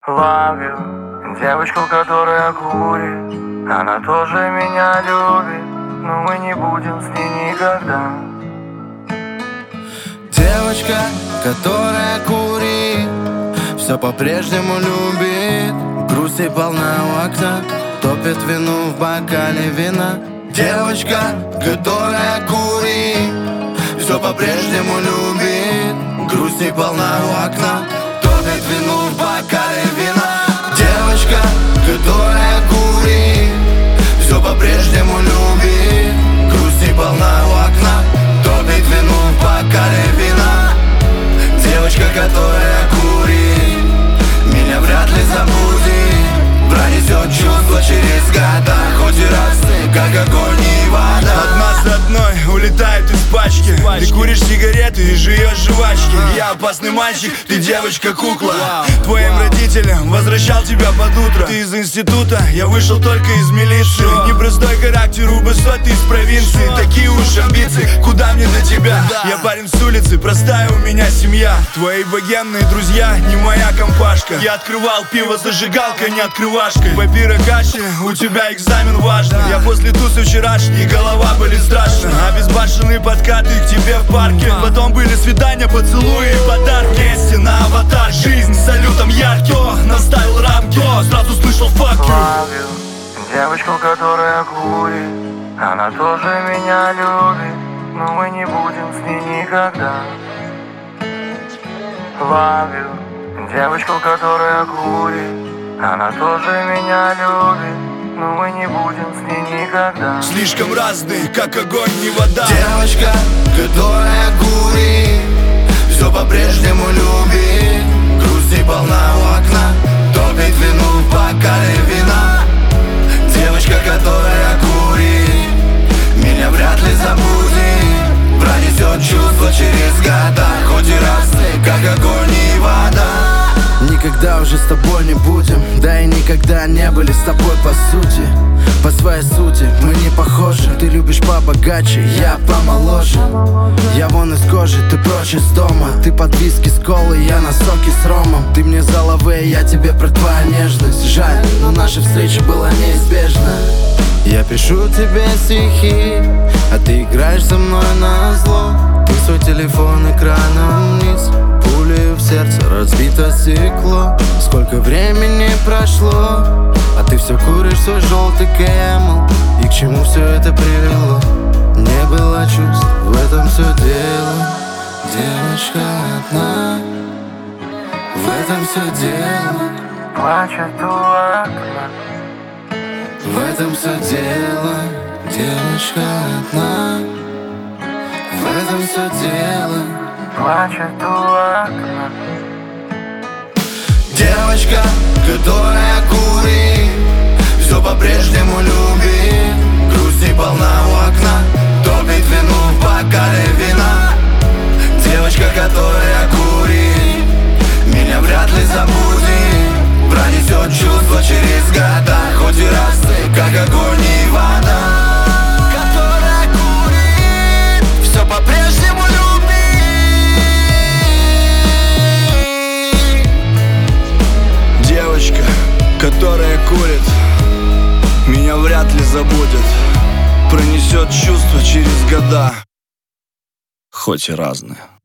Love you, девочку, которая курит. Она тоже меня любит, но мы не будем с ней никогда. Девочка, которая курит, все по-прежнему любит. Грусти полна у окна, топит вину в бокале вина. Девочка, которая курит, все по-прежнему любит. Грусти полна у окна, топит вину в бокале вина. Девочка, которая курит, все по-прежнему любит. Грусти полна у окна, топит вину в бокале вина. Девочка, которая курит, меня вряд ли забудет. Пронесет чувства через года, хоть и разные, как огонь и вода. Одна за одной улетает из пачки. Ты куришь сигареты и жуешь жвачки. Я опасный мальчик, ты девочка-кукла. Твоим родителям возвращал тебя под утро. Ты из института, я вышел только из милиции. Непростой характер у высоты из провинции. Такие уж амбиции, куда мне до тебя? Я парень с улицы, простая у меня семья. Твои богемные друзья, не моя компашка. Я открывал пиво зажигалкой, не открывашкой. Папира каши, у тебя экзамен важный. Я после тусы вчерашней, голова были страшны. Обезбашенные подкаты к тебе в парке. Потом были свидания, поцелуи и подарки. Вместе на аватар, жизнь с салютом ярким. Кто наставил рамки, кто сразу слышал fuck you. Love you, девочку, которая курит. Она тоже меня любит, но мы не будем с ней никогда. Love you, девочку, которая курит. Она тоже меня любит, но мы не будем с ней никогда. Слишком разные, как огонь и вода. Девочка, которая курит, все по-прежнему любит. Грусти полна у окна, топит вину в бокале вина. Девочка, которая курит, меня вряд ли забудет. Пронесет чувства через года, хоть и разные, как огонь и вода. Никогда уже с тобой не будем, да и никогда не были с тобой по сути. По своей сути мы не похожи. Ты любишь побогаче, я помоложе. Я вон из кожи, ты прочь из дома. Ты под виски с колой, я на соке с ромом. Ты мне за лаве, я тебе про твою нежность. Жаль, но наша встреча была неизбежна. Я пишу тебе стихи, а ты играешь со мной на зло. Ты свой телефон экраном вниз, пулей в сердце разбито стекло. Сколько времени прошло, а ты все куришь свой желтый Camel. И к чему все это привело? Не было чувств, в этом все дело. Девочка одна, в этом все дело. Плачет у окна. В этом все дело. Девочка одна, в этом все дело. Плачет у окна. Девочка, которая курит, все по-прежнему любит. Грусти полна у окна, топит вину в бокале вина. Девочка, которая курит, меня вряд ли забудет. Пронесет чувства через года, хоть и разные, как огонь и вода. Которая курит, все по-прежнему любит. Девочка, которая курит, меня вряд ли забудет. Пронесет чувства через года, хоть и разные.